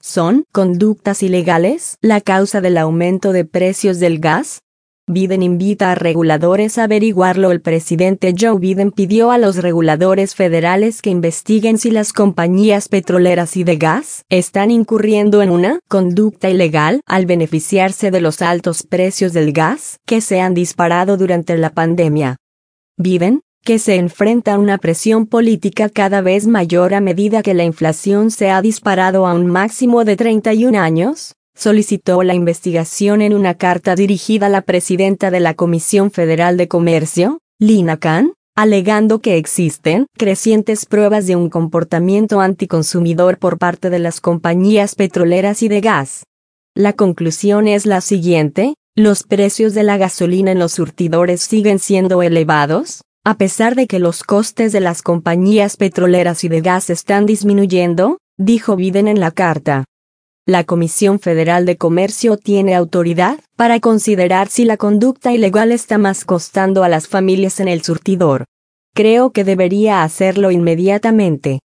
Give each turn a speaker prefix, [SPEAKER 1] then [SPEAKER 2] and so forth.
[SPEAKER 1] ¿Son conductas ilegales la causa del aumento de precios del gas? Biden invita a reguladores a averiguarlo. El presidente Joe Biden pidió a los reguladores federales que investiguen si las compañías petroleras y de gas están incurriendo en una conducta ilegal al beneficiarse de los altos precios del gas que se han disparado durante la pandemia. Biden, que se enfrenta a una presión política cada vez mayor a medida que la inflación se ha disparado a un máximo de 31 años, solicitó la investigación en una carta dirigida a la presidenta de la Comisión Federal de Comercio, Lina Khan, alegando que existen crecientes pruebas de un comportamiento anticonsumidor por parte de las compañías petroleras y de gas. La conclusión es la siguiente: los precios de la gasolina en los surtidores siguen siendo elevados, a pesar de que los costes de las compañías petroleras y de gas están disminuyendo, dijo Biden en la carta. La Comisión Federal de Comercio tiene autoridad para considerar si la conducta ilegal está más costando a las familias en el surtidor. Creo que debería hacerlo inmediatamente.